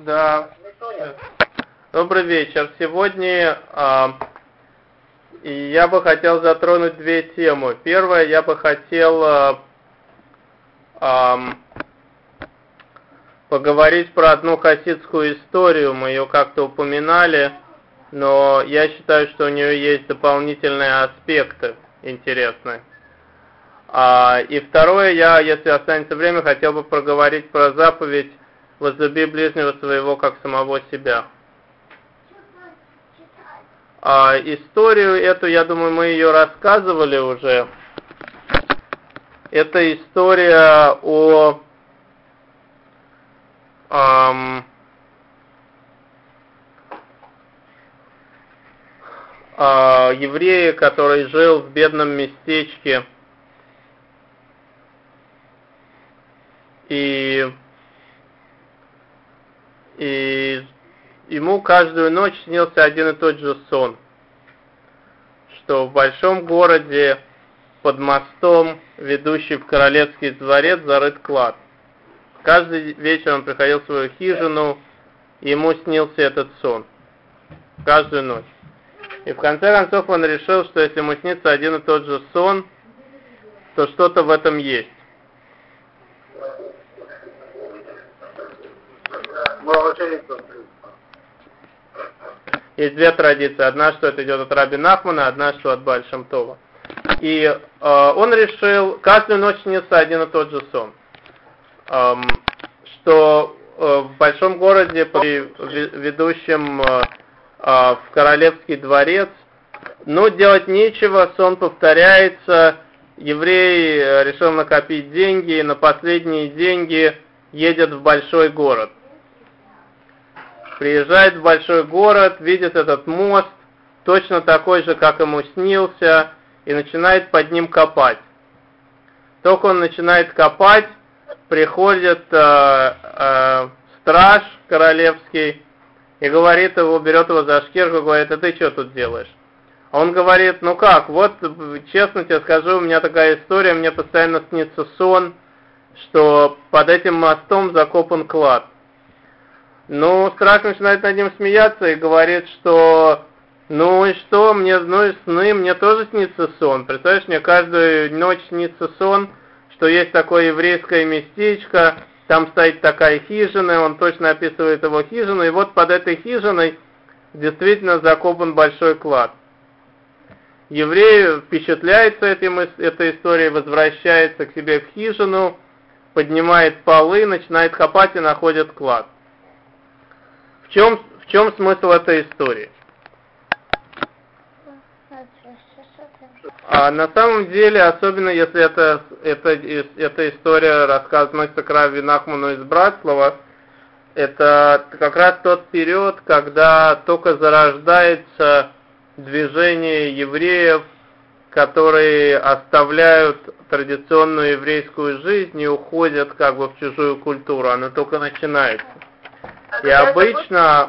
Да. Добрый вечер. Сегодня я бы хотел затронуть две темы. Первое, я бы хотел поговорить про одну хасидскую историю. Мы ее как-то упоминали, но я считаю, что у нее есть дополнительные аспекты интересные. И второе, я, если останется время, хотел бы проговорить про заповедь «Возлюби ближнего своего, как самого себя». Историю эту, я думаю, мы ее рассказывали уже. Это история о еврее, который жил в бедном местечке, и ему каждую ночь снился один и тот же сон, что в большом городе под мостом, ведущий в королевский дворец, зарыт клад. Каждый вечер он приходил в свою хижину, и ему снился этот сон. Каждую ночь. И в конце концов он решил, что если ему снится один и тот же сон, то что-то в этом есть. Есть две традиции. Одна, что это идет от Раби Нахмана, одна, что от Бааль Шем Това. И он решил, каждую ночь снится один и тот же сон. Что в большом городе, ведущем в королевский дворец, делать нечего, сон повторяется. Еврей решил накопить деньги, и на последние деньги едет в большой город. Приезжает в большой город, видит этот мост, точно такой же, как ему снился, и начинает под ним копать. Только он начинает копать, приходит страж королевский и говорит его, берет его за шкирку, говорит: а ты что тут делаешь? А он говорит: ну как, вот честно тебе скажу, у меня такая история, мне постоянно снится сон, что под этим мостом закопан клад. Страж начинает над ним смеяться и говорит, что и что, сны, мне тоже снится сон. Представляешь, мне каждую ночь снится сон, что есть такое еврейское местечко, там стоит такая хижина, он точно описывает его хижину, и вот под этой хижиной действительно закопан большой клад. Еврей впечатляется этой историей, возвращается к себе в хижину, поднимает полы, начинает копать и находит клад. В чем смысл этой истории? На самом деле, особенно если эта история рассказывается к Рави Нахману из Братслава, это как раз тот период, когда только зарождается движение евреев, которые оставляют традиционную еврейскую жизнь и уходят в чужую культуру. Она только начинается. И обычно,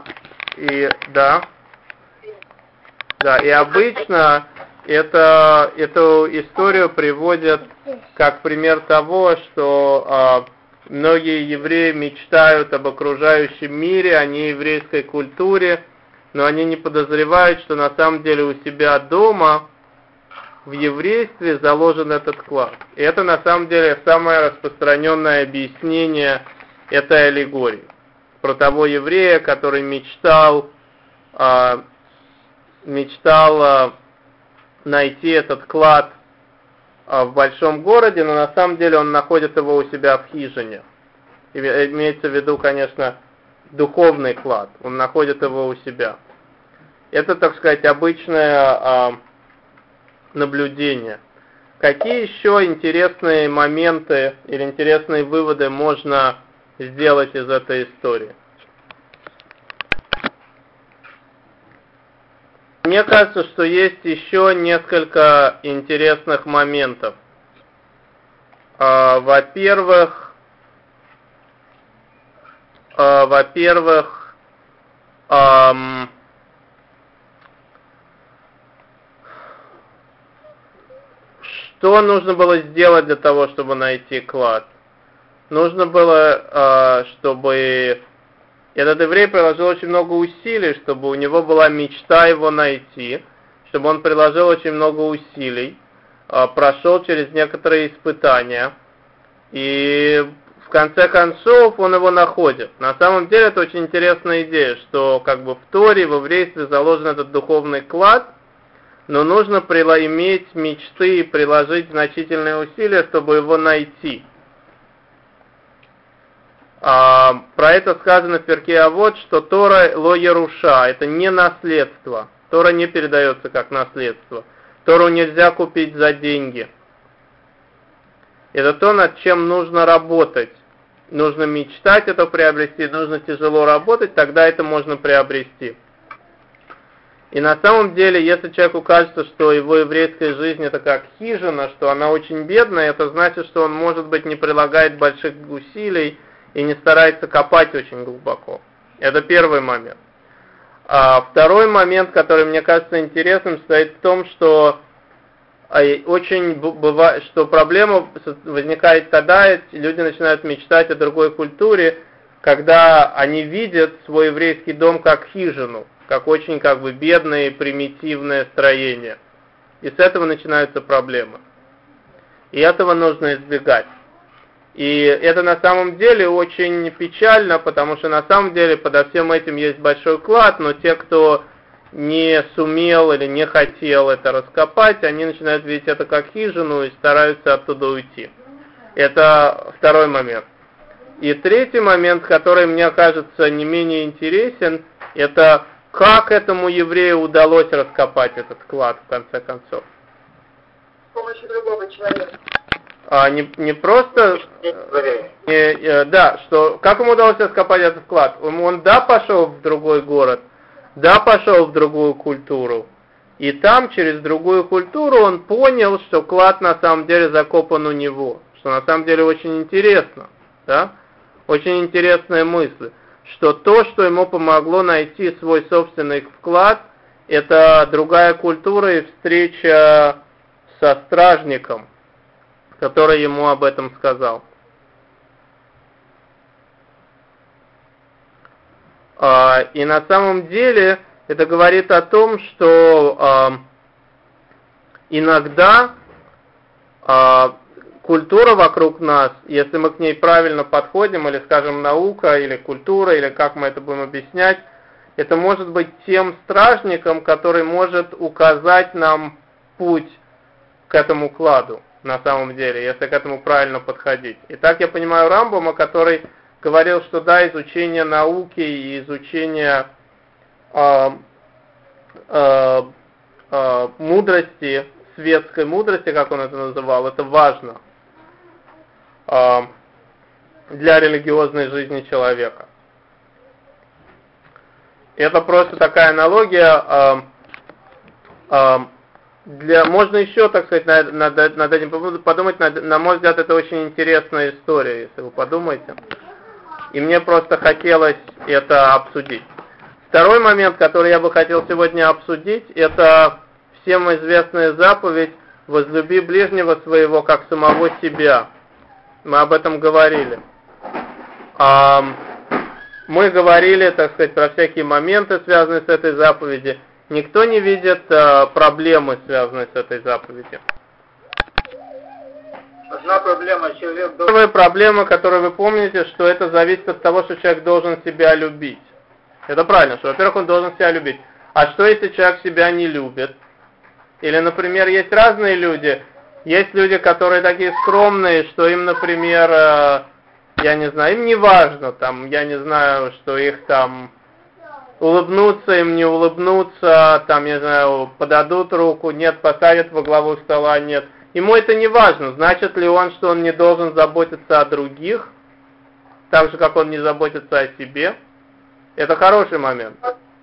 эту историю приводят как пример того, что многие евреи мечтают об окружающем мире, о нееврейской культуре, но они не подозревают, что на самом деле у себя дома в еврействе заложен этот клад. И это на самом деле самое распространенное объяснение этой аллегории. Про того еврея, который мечтал найти этот клад в большом городе, но на самом деле он находит его у себя в хижине. Имеется в виду, конечно, духовный клад. Он находит его у себя. Это, так сказать, обычное наблюдение. Какие еще интересные моменты или интересные выводы можно сделать из этой истории? Мне кажется, что есть еще несколько интересных моментов. Во-первых, что нужно было сделать для того, чтобы найти клад? Нужно было, чтобы Этот еврей приложил очень много усилий, чтобы у него была мечта его найти, чтобы он приложил очень много усилий, прошел через некоторые испытания, и в конце концов он его находит. На самом деле это очень интересная идея, что как бы в Торе, в еврействе заложен этот духовный клад, но нужно иметь мечты и приложить значительные усилия, чтобы его найти. Про это сказано в Перке Авот, что Тора ло Яруша, это не наследство. Тора не передается как наследство. Тору нельзя купить за деньги. Это то, над чем нужно работать. Нужно мечтать это приобрести, нужно тяжело работать, тогда это можно приобрести. И на самом деле, если человеку кажется, что его еврейская жизнь это как хижина, что она очень бедная, это значит, что он, может быть, не прилагает больших усилий и не старается копать очень глубоко. Это первый момент. А второй момент, который мне кажется интересным, состоит в том, что очень бывает, что проблема возникает тогда, люди начинают мечтать о другой культуре, когда они видят свой еврейский дом как хижину, как очень как бы бедное и примитивное строение. И с этого начинаются проблемы. И этого нужно избегать. И это на самом деле очень печально, потому что на самом деле подо всем этим есть большой клад, но те, кто не сумел или не хотел это раскопать, они начинают видеть это как хижину и стараются оттуда уйти. Это второй момент. И третий момент, который мне кажется не менее интересен, это как этому еврею удалось раскопать этот клад в конце концов. С помощью другого человека. Не просто, да, что как ему удалось раскопать этот клад? Он пошел в другой город, пошел в другую культуру, и там через другую культуру он понял, что клад на самом деле закопан у него, что на самом деле очень интересно, да, очень интересная мысль, что то, что ему помогло найти свой собственный вклад, это другая культура и встреча со стражником, который ему об этом сказал. И на самом деле это говорит о том, что иногда культура вокруг нас, если мы к ней правильно подходим, или, скажем, наука, или культура, или как мы это будем объяснять, это может быть тем стражником, который может указать нам путь к этому кладу. На самом деле, если к этому правильно подходить. И так я понимаю Рамбама, который говорил, что да, изучение науки и изучение мудрости, светской мудрости, как он это называл, это важно для религиозной жизни человека. Это просто такая аналогия. Можно еще, так сказать, над этим подумать. На мой взгляд, это очень интересная история, если вы подумаете. И мне просто хотелось это обсудить. Второй момент, который я бы хотел сегодня обсудить, это всем известная заповедь «Возлюби ближнего своего, как самого себя». Мы об этом говорили. Мы говорили, так сказать, про всякие моменты, связанные с этой заповедью. Никто не видит проблемы, связанные с этой заповедью. Одна проблема, человек должен... Первая проблема, которую вы помните, что это зависит от того, что человек должен себя любить. Это правильно, что, во-первых, он должен себя любить. А что, если человек себя не любит? Или, например, есть разные люди. Есть люди, которые такие скромные, что им, например, я не знаю, им не важно, там, я не знаю, что их там... улыбнуться им, не улыбнуться, там, я знаю, подадут руку, нет, посадят во главу стола, нет. Ему это не важно. Значит ли он, что он не должен заботиться о других, так же, как он не заботится о себе? Это хороший момент.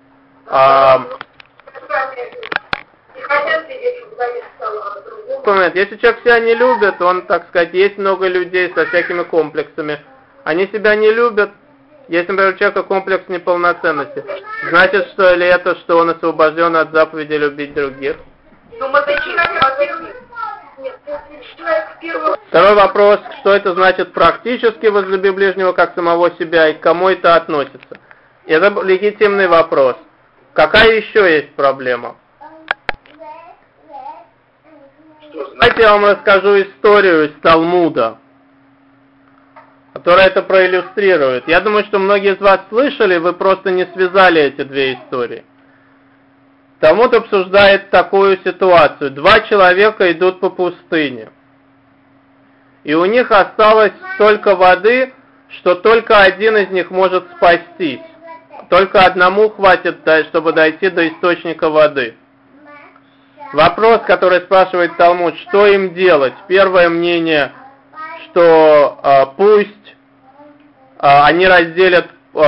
Если человек себя не любит, он, так сказать, есть много людей со всякими комплексами. Они себя не любят. Если, например, у человека комплекс неполноценности, значит, что ли это, что он освобожден от заповеди любить других? Второй вопрос, что это значит практически возлюби ближнего как самого себя и к кому это относится? Это легитимный вопрос. Какая еще есть проблема? Давайте я вам расскажу историю из Талмуда, которая это проиллюстрирует. Я думаю, что многие из вас слышали, вы просто не связали эти две истории. Талмуд обсуждает такую ситуацию. Два человека идут по пустыне. И у них осталось столько воды, что только один из них может спастись. Только одному хватит, чтобы дойти до источника воды. Вопрос, который спрашивает Талмуд, что им делать? Первое мнение, что пусть они разделят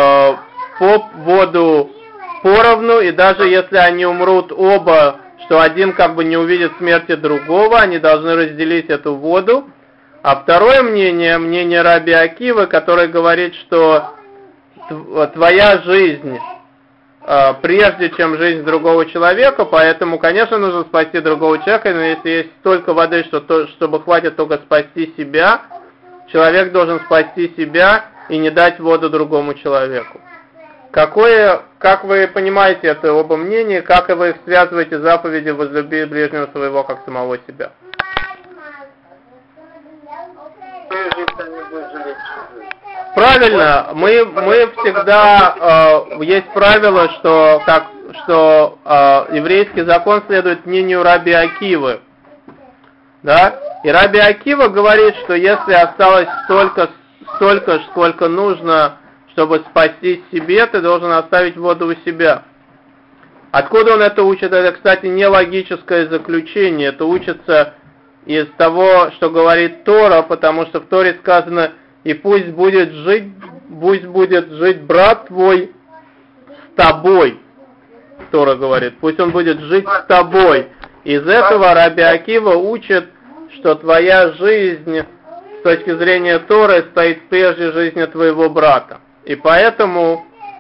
воду поровну, и даже если они умрут оба, что один как бы не увидит смерти другого, они должны разделить эту воду. А второе мнение, мнение Раби Акивы, который говорит, что твоя жизнь прежде, чем жизнь другого человека, поэтому, конечно, нужно спасти другого человека, но если есть столько воды, чтобы хватит только спасти себя, человек должен спасти себя и не дать воду другому человеку. Как вы понимаете это оба мнения, как вы их связываете заповеди «возлюби ближнего своего, как самого себя»? Правильно, мы всегда, есть правило, что еврейский закон следует мнению Раби Акивы. Да? И Раби Акива говорит, что если осталось столько, сколько нужно, чтобы спастись себе, ты должен оставить воду у себя. Откуда он это учит? Это, кстати, не логическое заключение. Это учится из того, что говорит Тора, потому что в Торе сказано: «И пусть будет жить брат твой с тобой». Тора говорит, пусть он будет жить с тобой. Из этого Раби Акива учит, что твоя жизнь с точки зрения Торы стоит прежде жизни твоего брата. И поэтому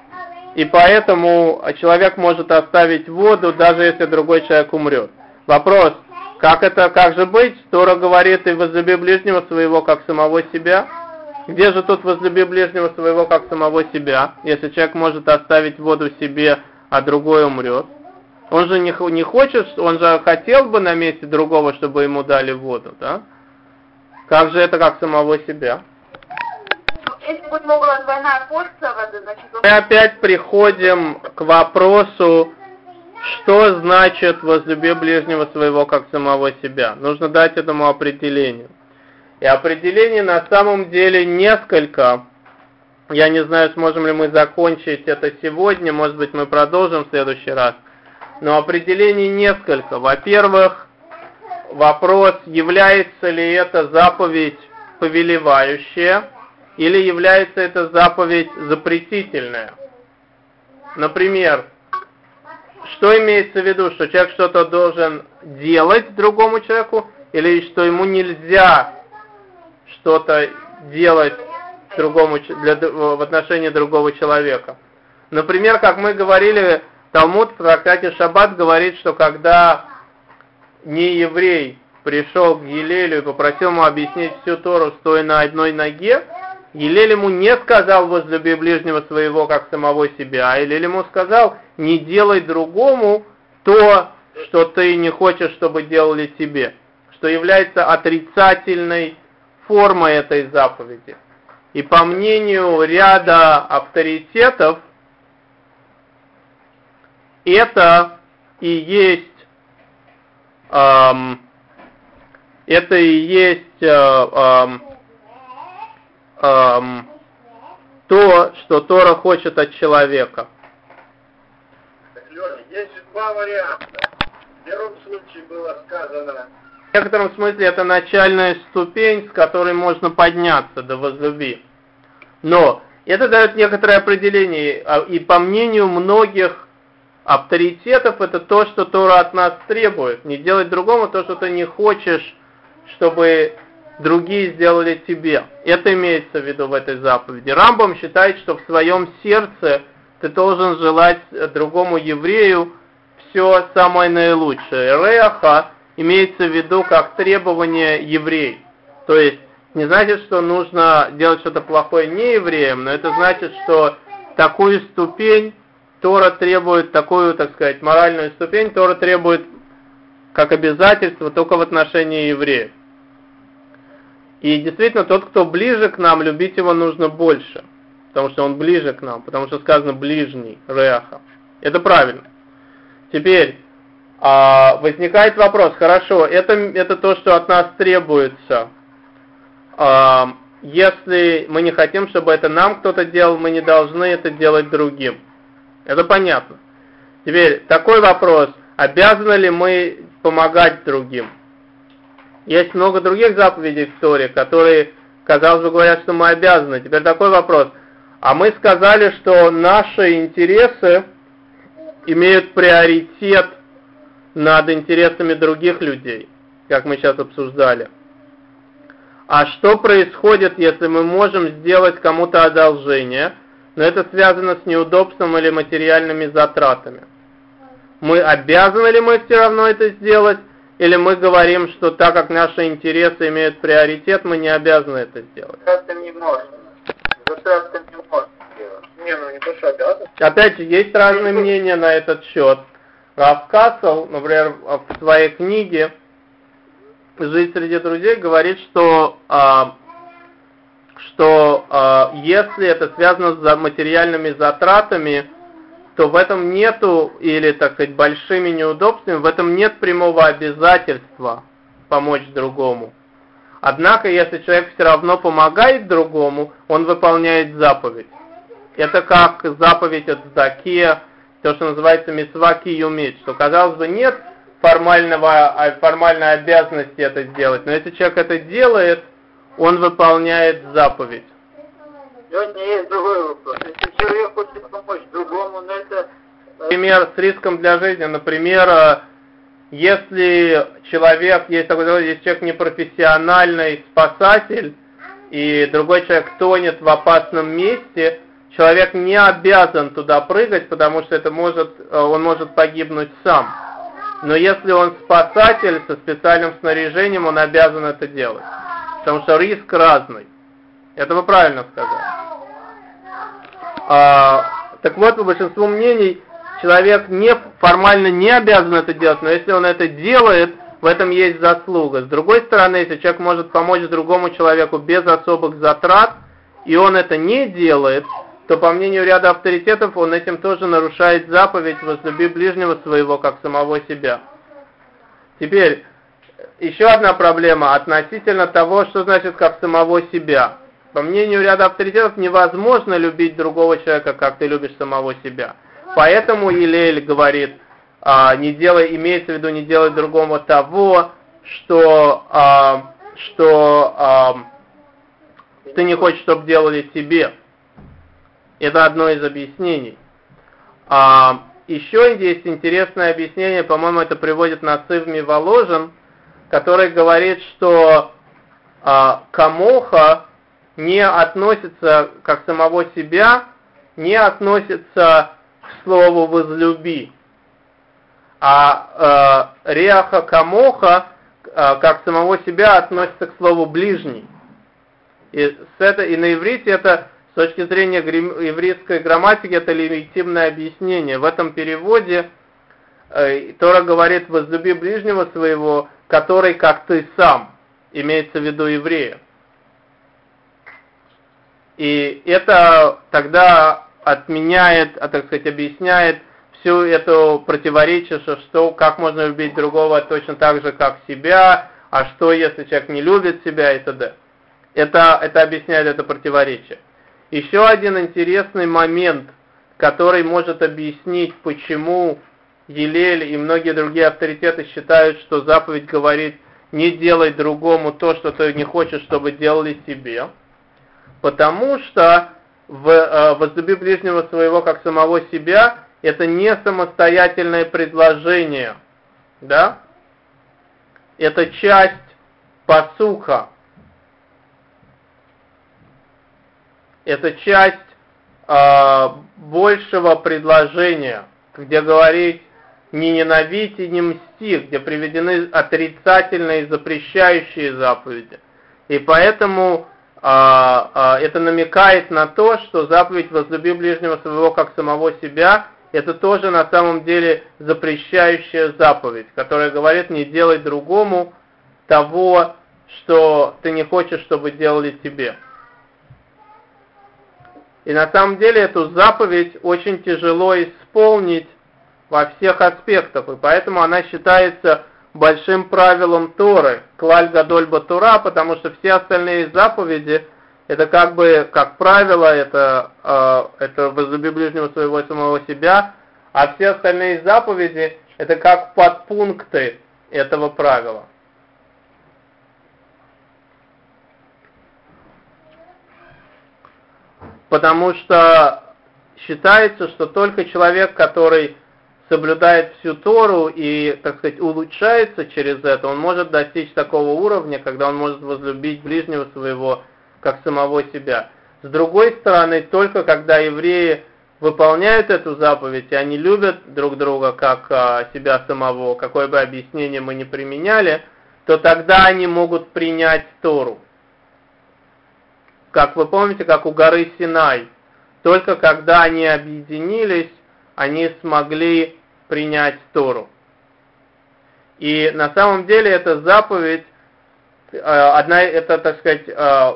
человек может оставить воду, даже если другой человек умрет. Вопрос, как же быть? Тора говорит: «И возлюби ближнего своего, как самого себя». Где же тут возлюби ближнего своего, как самого себя, если человек может оставить воду себе, а другой умрет? Он же не хочет, он же хотел бы на месте другого, чтобы ему дали воду, да? Как же это как самого себя? Если бы могла двойная порция воды, значит... Мы опять приходим к вопросу, что значит возлюби ближнего своего, как самого себя. Нужно дать этому определению. И определений на самом деле несколько. Я не знаю, сможем ли мы закончить это сегодня, может быть, мы продолжим в следующий раз. Но определений несколько. Во-первых, вопрос, является ли это заповедь повелевающая, или является это заповедь запретительная. Например, что имеется в виду, что человек что-то должен делать другому человеку, или что ему нельзя что-то делать в отношении другого человека. Например, как мы говорили, Талмуд в трактате Шаббат говорит, что когда нееврей пришел к Гилелю и попросил ему объяснить всю Тору, стоя на одной ноге, Гилель ему не сказал: возлюби ближнего своего, как самого себя, а Гилель ему сказал: не делай другому то, что ты не хочешь, чтобы делали тебе, что является отрицательной форма этой заповеди. И по мнению ряда авторитетов, это и есть то, что Тора хочет от человека. Лёня, есть два варианта. В первом случае было сказано... В некотором смысле это начальная ступень, с которой можно подняться до возлюби. Но это дает некоторое определение, и по мнению многих авторитетов, это то, что Тора от нас требует. Не делать другому то, что ты не хочешь, чтобы другие сделали тебе. Это имеется в виду в этой заповеди. Рамбам считает, что в своем сердце ты должен желать другому еврею все самое наилучшее. Реаха имеется в виду как требование еврей. То есть не значит, что нужно делать что-то плохое не евреям, но это значит, что такую ступень Тора требует, такую, так сказать, моральную ступень Тора требует как обязательство только в отношении евреев. И действительно, тот, кто ближе к нам, любить его нужно больше, потому что он ближе к нам, потому что сказано ближний, реаха. Это правильно. Теперь возникает вопрос, хорошо, это то, что от нас требуется. Если мы не хотим, чтобы это нам кто-то делал, мы не должны это делать другим. Это понятно. Теперь такой вопрос, обязаны ли мы помогать другим? Есть много других заповедей в Торе, которые, казалось бы, говорят, что мы обязаны. Теперь такой вопрос. А мы сказали, что наши интересы имеют приоритет над интересами других людей, как мы сейчас обсуждали. А что происходит, если мы можем сделать кому-то одолжение, но это связано с неудобством или материальными затратами? Мы обязаны ли мы все равно это сделать, или мы говорим, что так как наши интересы имеют приоритет, мы не обязаны это сделать? Затраты не можно. Затраты не можно делать. Не, ну не то, что обязан. Опять же, есть разные мнения на этот счет. Рав Кассел, например, в своей книге «Жизнь среди друзей» говорит, что если это связано с материальными затратами, то в этом нету, или, так сказать, большими неудобствами, в этом нет прямого обязательства помочь другому. Однако, если человек все равно помогает другому, он выполняет заповедь. Это как заповедь от Заке, то, что называется мицва киюмит, что, казалось бы, нет формальной обязанности это сделать, но если человек это делает, он выполняет заповедь. Сегодня есть другой вопрос. Если человек хочет помочь другому, но это... Например, с риском для жизни, например, если человек, есть человек непрофессиональный спасатель, и другой человек тонет в опасном месте, человек не обязан туда прыгать, потому что он может погибнуть сам. Но если он спасатель со специальным снаряжением, он обязан это делать. Потому что риск разный. Это вы правильно сказали. Так вот, по большинству мнений, человек формально не обязан это делать, но если он это делает, в этом есть заслуга. С другой стороны, если человек может помочь другому человеку без особых затрат, и он это не делает, то, по мнению ряда авторитетов, он этим тоже нарушает заповедь «возлюби ближнего своего, как самого себя». Теперь, еще одна проблема относительно того, что значит «как самого себя». По мнению ряда авторитетов, невозможно любить другого человека, как ты любишь самого себя. Поэтому Елель говорит, имеется в виду, не делай другому того, что ты не хочешь, чтобы делали тебе. Это одно из объяснений. Еще есть интересное объяснение, по-моему, это приводит Нацив Миволожен, который говорит, что камоха не относится, как самого себя, не относится к слову «возлюби». А реаха камоха, как самого себя, относится к слову «ближний». И на иврите это, с точки зрения еврейской грамматики, это легитимное объяснение. В этом переводе Тора говорит «возлюби ближнего своего, который как ты сам», имеется в виду еврея. И это тогда отменяет, так сказать, объясняет всю эту противоречие, что как можно любить другого точно так же, как себя, а что, если человек не любит себя и т.д. Это объясняет это противоречие. Еще один интересный момент, который может объяснить, почему Елель и многие другие авторитеты считают, что заповедь говорит «не делай другому то, что ты не хочешь, чтобы делали тебе». Потому что «возлюби ближнего своего, как самого себя» это не самостоятельное предложение, да? Это часть пасуха. Это часть большего предложения, где говорит «не ненавидь и не мсти», где приведены отрицательные запрещающие заповеди. И поэтому это намекает на то, что заповедь «возлюби ближнего своего, как самого себя» это тоже на самом деле запрещающая заповедь, которая говорит не делай другому того, что ты не хочешь, чтобы делали тебе. И на самом деле эту заповедь очень тяжело исполнить во всех аспектах, и поэтому она считается большим правилом Торы, клаль гадоль батура, потому что все остальные заповеди, это как бы, как правило, это возлюби ближнего своего самого себя, а все остальные заповеди, это как подпункты этого правила. Потому что считается, что только человек, который соблюдает всю Тору и, так сказать, улучшается через это, он может достичь такого уровня, когда он может возлюбить ближнего своего, как самого себя. С другой стороны, только когда евреи выполняют эту заповедь, и они любят друг друга, как себя самого, какое бы объяснение мы ни применяли, то тогда они могут принять Тору. Как вы помните, как у горы Синай. Только когда они объединились, они смогли принять Тору. И на самом деле эта заповедь, это, так сказать,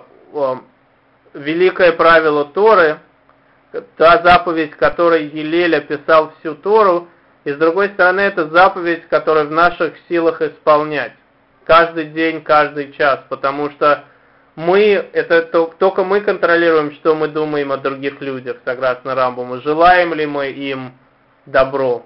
великое правило Торы, та заповедь, которой Гилель описал всю Тору, и с другой стороны, это заповедь, которую в наших силах исполнять. Каждый день, каждый час, потому что только мы контролируем, что мы думаем о других людях, согласно Рамбаму. Желаем ли мы им добро?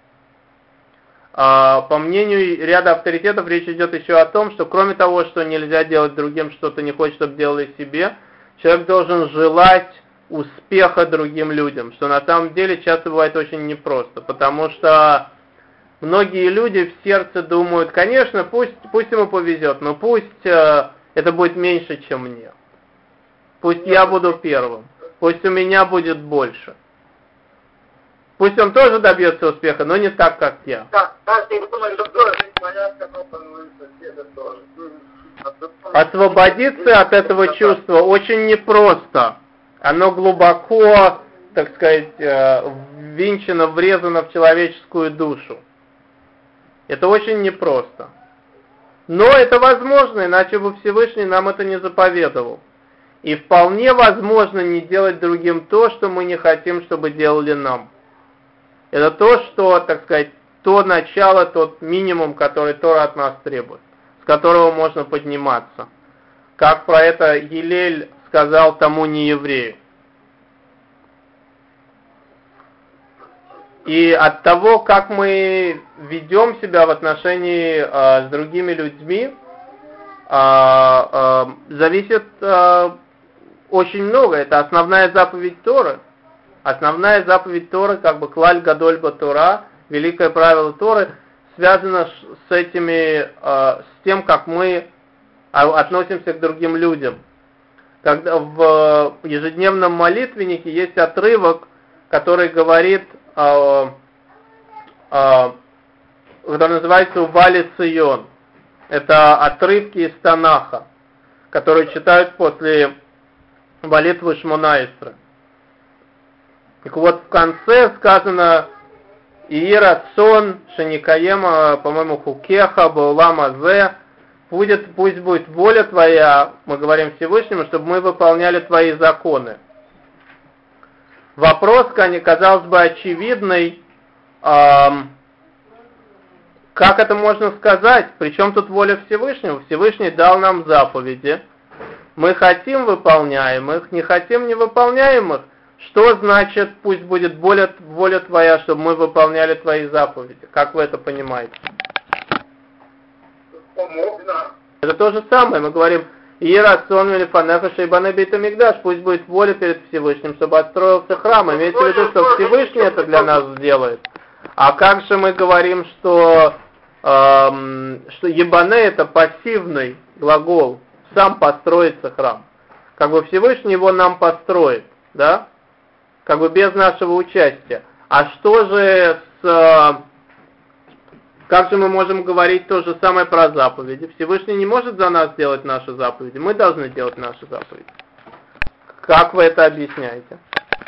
По мнению ряда авторитетов, речь идет еще о том, что кроме того, что нельзя делать другим, что ты не хочешь, чтобы делали себе, человек должен желать успеха другим людям, что на самом деле часто бывает очень непросто, потому что многие люди в сердце думают, конечно, пусть ему повезет, но пусть это будет меньше, чем мне. Пусть я буду первым. Пусть у меня будет больше. Пусть он тоже добьется успеха, но не так, как я. Освободиться от этого чувства очень непросто. Оно глубоко, так сказать, ввинчено, врезано в человеческую душу. Это очень непросто. Но это возможно, иначе бы Всевышний нам это не заповедовал. И вполне возможно не делать другим то, что мы не хотим, чтобы делали нам. Это то, что, так сказать, то начало, тот минимум, который Тора от нас требует, с которого можно подниматься. Как про это Гилель сказал тому нееврею. И от того, как мы ведем себя в отношении с другими людьми, зависит очень много. Это основная заповедь Торы. Основная заповедь Торы, как бы клаль гадоль батура, великое правило Торы, связано с тем, как мы относимся к другим людям. Когда в ежедневном молитвеннике есть отрывок, который говорит, который называется «Ували Цион». Это отрывки из Танаха, которые читают после молитвы Шмона Эсре. Так вот, в конце сказано «Ии рацон шеникаема, по-моему, хукеха баулам азе», пусть будет воля Твоя, мы говорим Всевышнему, чтобы мы выполняли Твои законы. Вопрос, казалось бы, очевидный, как это можно сказать? Причем тут воля Всевышнего? Всевышний дал нам заповеди. Мы хотим, выполняем их, не хотим, не выполняем их. Что значит, пусть будет воля Твоя, чтобы мы выполняли Твои заповеди? Как вы это понимаете? Это то же самое. Мы говорим, «Иерацон мелифанеха шейбане бейт амикдаш», пусть будет воля перед Всевышним, чтобы отстроился храм. Имеется в виду, что Всевышний это для нас сделает. А как же мы говорим, что ебане это пассивный глагол, сам построится храм. Как бы Всевышний его нам построит, да? Как бы без нашего участия. А что же Как же мы можем говорить то же самое про заповеди? Всевышний не может за нас делать наши заповеди, мы должны делать наши заповеди. Как вы это объясняете?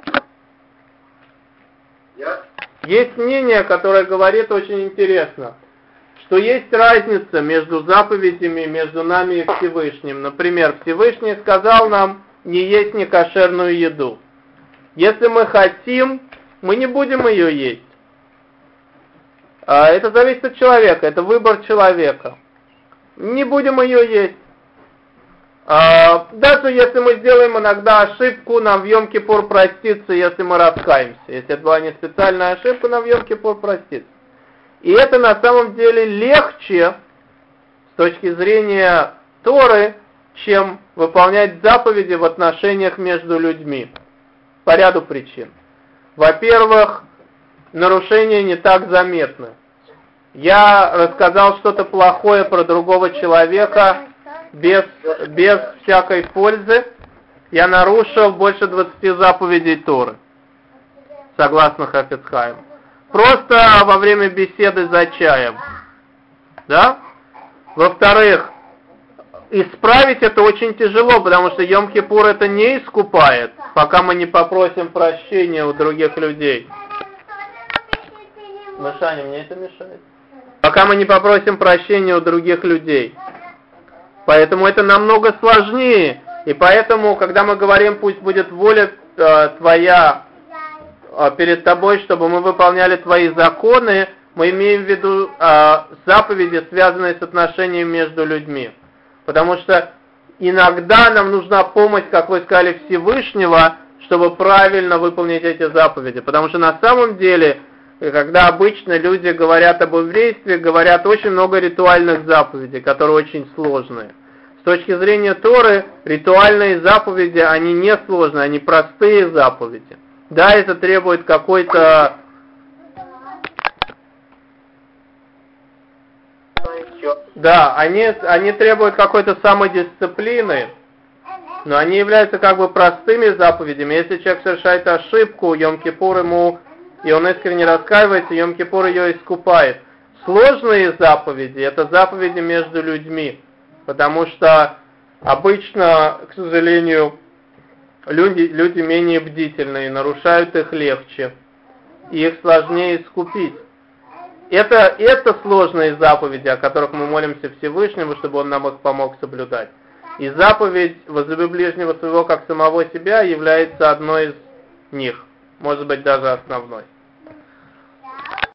Есть мнение, которое говорит очень интересно, что есть разница между заповедями, между нами и Всевышним. Например, Всевышний сказал нам не есть некошерную еду. Если мы хотим, мы не будем ее есть. Это зависит от человека, это выбор человека. Не будем ее есть. Даже если мы сделаем иногда ошибку, нам в Йом-Кипур простится, если мы раскаемся. Если это была не специальная ошибка, нам в Йом-Кипур простится. И это на самом деле легче с точки зрения Торы, чем выполнять заповеди в отношениях между людьми. По ряду причин. Во-первых, нарушения не так заметны. Я рассказал что-то плохое про другого человека без всякой пользы. Я нарушил больше 20 заповедей Торы, согласно Хафец Хаим. Просто во время беседы за чаем. Да? Во-вторых, исправить это очень тяжело, потому что Йом-Кипур это не искупает, пока мы не попросим прощения у других людей. Мышаня, мне это мешает. Пока мы не попросим прощения у других людей. Поэтому это намного сложнее. И поэтому, когда мы говорим, пусть будет воля Твоя перед Тобой, чтобы мы выполняли Твои законы, мы имеем в виду заповеди, связанные с отношением между людьми. Потому что иногда нам нужна помощь, как вы сказали, Всевышнего, чтобы правильно выполнить эти заповеди. Потому что на самом деле, когда обычно люди говорят об еврействе, говорят очень много ритуальных заповедей, которые очень сложные. С точки зрения Торы, ритуальные заповеди, они не сложные, они простые заповеди. Да, это требует какой-то... Да, они требуют какой-то самодисциплины, но они являются как бы простыми заповедями. Если человек совершает ошибку, Йом-Кипур ему, и он искренне раскаивается, Йом-Кипур ее искупает. Сложные заповеди — это заповеди между людьми, потому что обычно, к сожалению, люди менее бдительные, нарушают их легче, и их сложнее искупить. Это сложные заповеди, о которых мы молимся Всевышнему, чтобы Он нам их помог соблюдать. И заповедь «возлюби ближнего своего, как самого себя» является одной из них, может быть, даже основной.